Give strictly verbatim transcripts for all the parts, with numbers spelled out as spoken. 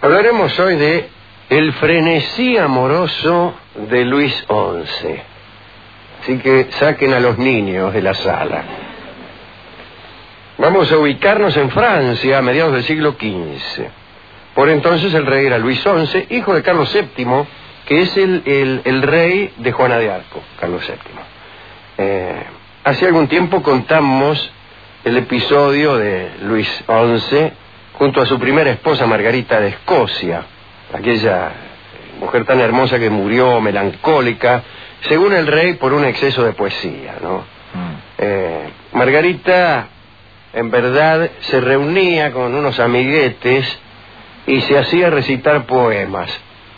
Hablaremos hoy de el frenesí amoroso de Luis once. Así que saquen a los niños de la sala. Vamos a ubicarnos en Francia a mediados del siglo quince. Por entonces el rey era Luis once, hijo de Carlos séptimo, que es el, el, el rey de Juana de Arco, Carlos séptimo. Eh, hace algún tiempo contamos el episodio de Luis once junto a su primera esposa Margarita de Escocia, aquella mujer tan hermosa que murió melancólica, según el rey, por un exceso de poesía, ¿no? Mm. Eh, Margarita, en verdad, se reunía con unos amiguetes y se hacía recitar poemas.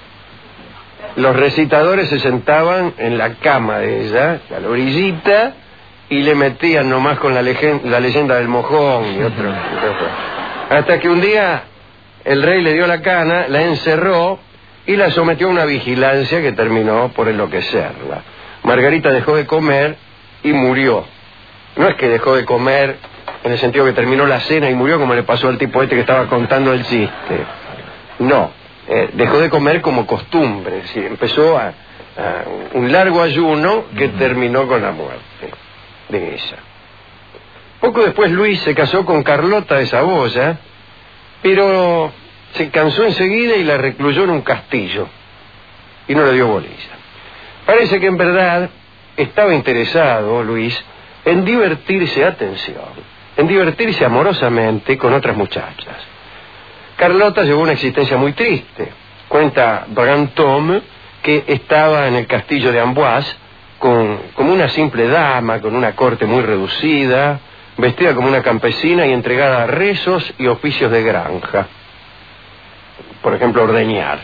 Los recitadores se sentaban en la cama de ella, a la orillita, y le metían nomás con la, la leyenda del mojón y otro, otro. Hasta que un día el rey le dio la cana, la encerró y la sometió a una vigilancia que terminó por enloquecerla. Margarita dejó de comer y murió. No es que dejó de comer en el sentido que terminó la cena y murió, como le pasó al tipo este que estaba contando el chiste. No, eh, dejó de comer como costumbre, es decir, empezó a, a un largo ayuno que terminó con la muerte de ella. Poco después Luis se casó con Carlota de Saboya, pero se cansó enseguida y la recluyó en un castillo y no le dio bolilla. Parece que en verdad estaba interesado Luis en divertirse, atención, en divertirse amorosamente con otras muchachas. Carlota llevó una existencia muy triste. Cuenta Brantôme que estaba en el castillo de Amboise con, como una simple dama, con una corte muy reducida, vestida como una campesina y entregada a rezos y oficios de granja. Por ejemplo, ordeñar.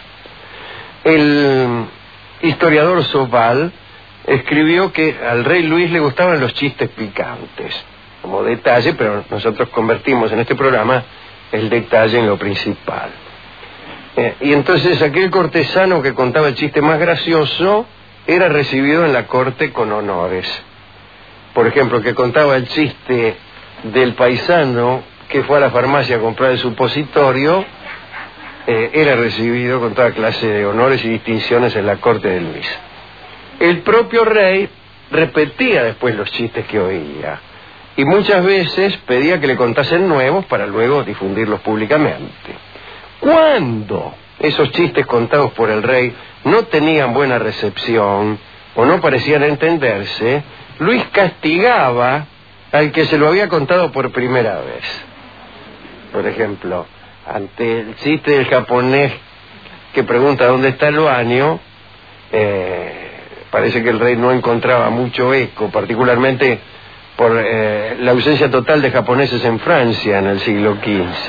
El historiador Sauval escribió que al rey Luis le gustaban los chistes picantes, como detalle, pero nosotros convertimos en este programa el detalle en lo principal. Eh, y entonces aquel cortesano que contaba el chiste más gracioso era recibido en la corte con honores. Por ejemplo, que contaba el chiste del paisano que fue a la farmacia a comprar el supositorio, eh, era recibido con toda clase de honores y distinciones en la corte de Luis. El propio rey repetía después los chistes que oía y muchas veces pedía que le contasen nuevos para luego difundirlos públicamente. Cuando esos chistes contados por el rey no tenían buena recepción o no parecían entenderse, Luis castigaba al que se lo había contado por primera vez. Por ejemplo, ante el chiste del japonés que pregunta dónde está el baño, eh, parece que el rey no encontraba mucho eco, particularmente por eh, la ausencia total de japoneses en Francia en el siglo quince.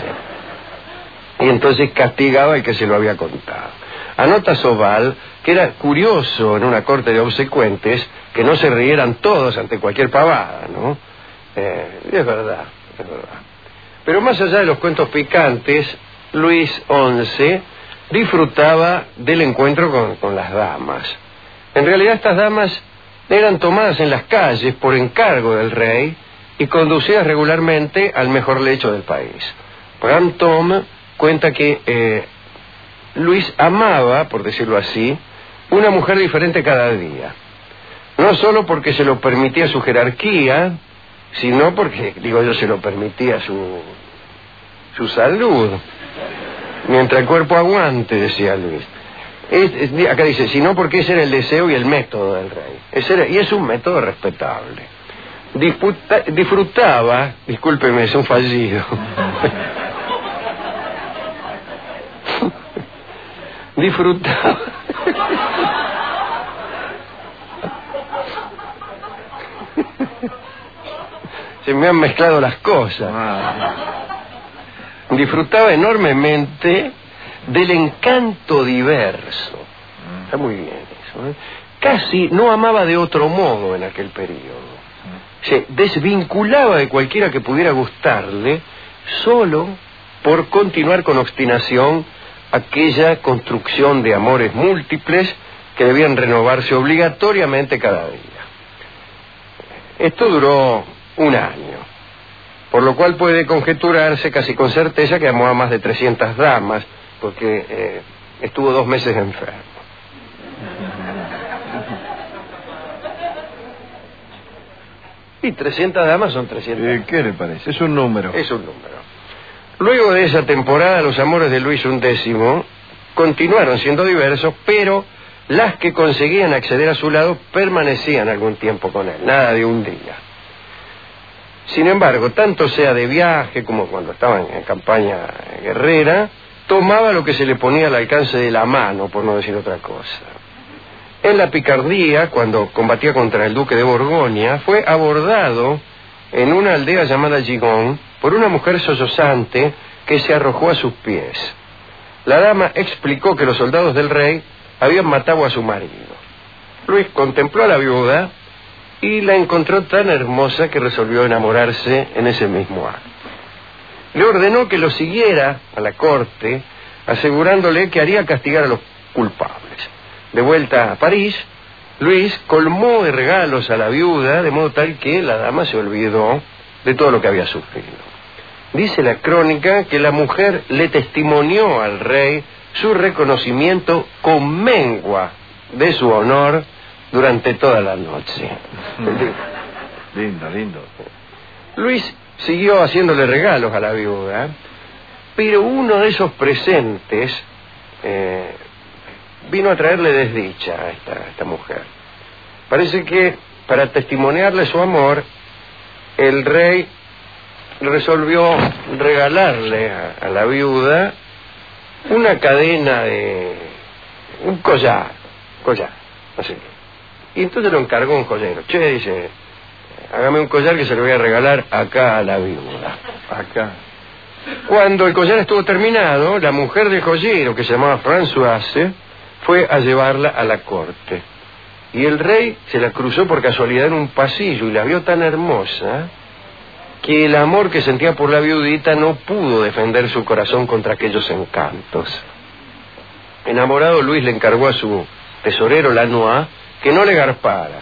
Y entonces castigaba al que se lo había contado. Anota Sauval que era curioso en una corte de obsecuentes que no se rieran todos ante cualquier pavada, ¿no? Eh, es verdad, es verdad. Pero más allá de los cuentos picantes, Luis once disfrutaba del encuentro con, con las damas. En realidad estas damas eran tomadas en las calles por encargo del rey y conducidas regularmente al mejor lecho del país. Brantôme cuenta que eh, Luis amaba, por decirlo así, una mujer diferente cada día. No solo porque se lo permitía su jerarquía, sino porque, digo yo, se lo permitía su, su salud. Mientras el cuerpo aguante, decía Luis. Es, es, acá dice, sino porque ese era el deseo y el método del rey. Ese era, y es un método respetable. Disputa, disfrutaba, discúlpeme, es un fallido. Disfrutaba. Se me han mezclado las cosas. Disfrutaba enormemente del encanto diverso. Está muy bien eso, ¿eh? Casi no amaba de otro modo en aquel periodo. Se desvinculaba de cualquiera que pudiera gustarle solo por continuar con obstinación aquella construcción de amores múltiples que debían renovarse obligatoriamente cada día. Esto duró un año, por lo cual puede conjeturarse casi con certeza que amó a más de trescientas damas, porque eh, estuvo dos meses enfermo. Y trescientas damas son trescientas. Eh, ¿Qué le parece? Es un número. Es un número. Luego de esa temporada, los amores de Luis undécimo continuaron siendo diversos, pero las que conseguían acceder a su lado permanecían algún tiempo con él, nada de un día. Sin embargo, tanto sea de viaje como cuando estaba en campaña guerrera, tomaba lo que se le ponía al alcance de la mano, por no decir otra cosa. En la picardía, cuando combatía contra el duque de Borgoña, fue abordado en una aldea llamada Gigón por una mujer sollozante que se arrojó a sus pies. La dama explicó que los soldados del rey habían matado a su marido. Luis contempló a la viuda y la encontró tan hermosa que resolvió enamorarse en ese mismo acto. Le ordenó que lo siguiera a la corte, asegurándole que haría castigar a los culpables. De vuelta a París, Luis colmó de regalos a la viuda, de modo tal que la dama se olvidó de todo lo que había sufrido. Dice la crónica que la mujer le testimonió al rey su reconocimiento con mengua de su honor durante toda la noche. Lindo, lindo. Luis siguió haciéndole regalos a la viuda, pero uno de esos presentes eh, vino a traerle desdicha a esta, a esta mujer. Parece que para testimoniarle su amor, el rey resolvió regalarle a, a la viuda una cadena de... un collar, collar, así. Y entonces lo encargó un joyero. Che, dice, hágame un collar que se lo voy a regalar acá a la viuda. Acá. Cuando el collar estuvo terminado, la mujer del joyero, que se llamaba Françoise, fue a llevarla a la corte. Y el rey se la cruzó por casualidad en un pasillo y la vio tan hermosa que el amor que sentía por la viudita no pudo defender su corazón contra aquellos encantos. Enamorado, Luis le encargó a su tesorero Lanois que no le garpara,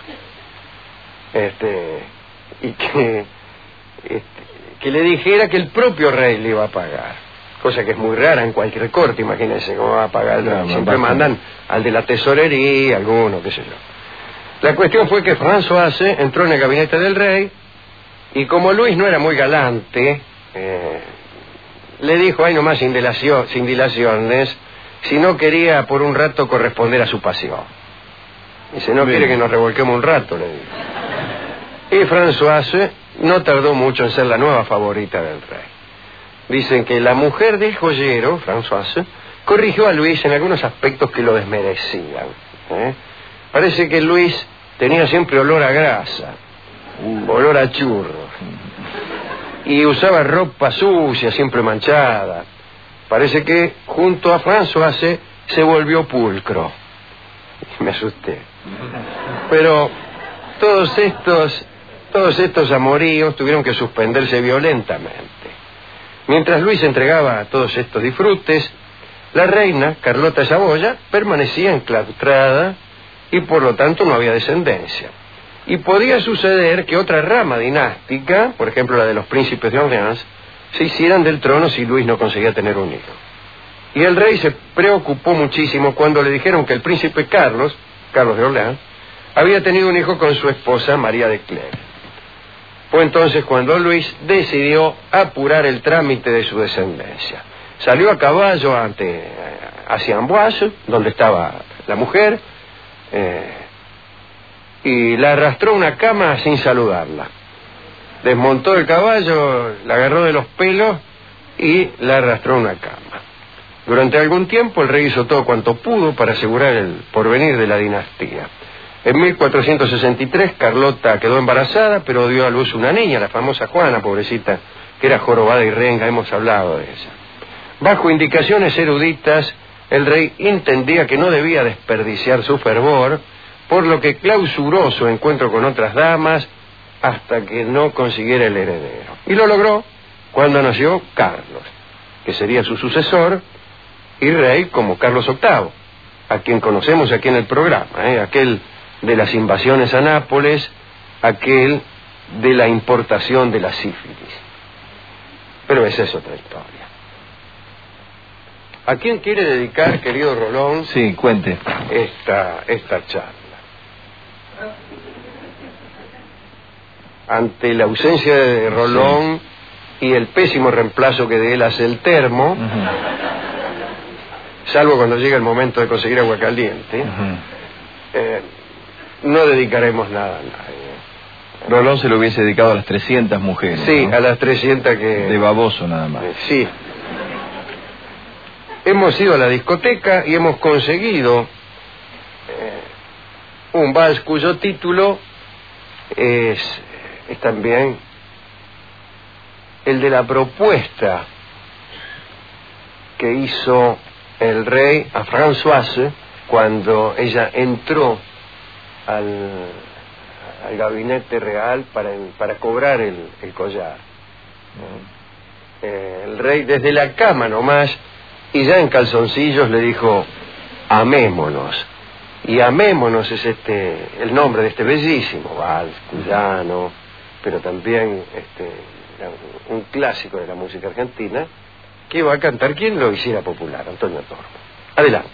este, y que, este, que le dijera que el propio rey le iba a pagar, cosa que es muy rara en cualquier corte. Imagínense cómo va a pagar. No, siempre mandan al de la tesorería, alguno, qué sé yo. La cuestión fue que Françoise entró en el gabinete del rey y como Luis no era muy galante, eh, le dijo ahí nomás sin, dilación, sin dilaciones, si no quería por un rato corresponder a su pasión. Dice, no Bien. quiere que nos revolquemos un rato, le dijo. Y Françoise no tardó mucho en ser la nueva favorita del rey. Dicen que la mujer del joyero, Françoise, corrigió a Luis en algunos aspectos que lo desmerecían. ¿eh? Parece que Luis tenía siempre olor a grasa, uh. olor a churro, y usaba ropa sucia, siempre manchada. Parece que junto a Françoise se volvió pulcro. Me asusté. Pero todos estos, todos estos amoríos tuvieron que suspenderse violentamente. Mientras Luis entregaba todos estos disfrutes, la reina, Carlota de Saboya, permanecía enclaustrada y por lo tanto no había descendencia. Y podía suceder que otra rama dinástica, por ejemplo la de los príncipes de Orleans, se hicieran del trono si Luis no conseguía tener un hijo. Y el rey se preocupó muchísimo cuando le dijeron que el príncipe Carlos, Carlos de Orleans, había tenido un hijo con su esposa María de Clèves. Fue entonces cuando Luis decidió apurar el trámite de su descendencia. Salió a caballo ante, hacia Amboise, donde estaba la mujer, eh, y la arrastró a una cama sin saludarla. Desmontó el caballo, la agarró de los pelos y la arrastró a una cama. Durante algún tiempo el rey hizo todo cuanto pudo para asegurar el porvenir de la dinastía. En mil cuatrocientos sesenta y tres Carlota quedó embarazada, pero dio a luz una niña, la famosa Juana, pobrecita, que era jorobada y renga, hemos hablado de ella. Bajo indicaciones eruditas, el rey entendía que no debía desperdiciar su fervor, por lo que clausuró su encuentro con otras damas hasta que no consiguiera el heredero. Y lo logró cuando nació Carlos, que sería su sucesor y rey como Carlos octavo, a quien conocemos aquí en el programa, ¿eh? aquel de las invasiones a Nápoles, aquel de la importación de la sífilis. Pero esa es otra historia. ¿A quién quiere dedicar, querido Rolón, Sí, cuente. esta, esta charla? Ante la ausencia de Rolón sí. y el pésimo reemplazo que de él hace el termo, uh-huh. salvo cuando llega el momento de conseguir agua caliente, uh-huh. eh, no dedicaremos nada a nadie. Rolón se lo hubiese dedicado a las trescientas mujeres. Sí, ¿no? a las trescientas que... De baboso nada más. Eh, sí. Hemos ido a la discoteca y hemos conseguido eh, un vals cuyo título es, es también el de la propuesta que hizo el rey a Françoise cuando ella entró al, al gabinete real para, para cobrar el, el collar. Eh, el rey desde la cama nomás y ya en calzoncillos le dijo: amémonos. Y amémonos es este el nombre de este bellísimo vals cuyano, pero también este un clásico de la música argentina, que va a cantar quien lo hiciera popular, Antonio Tormo. Adelante.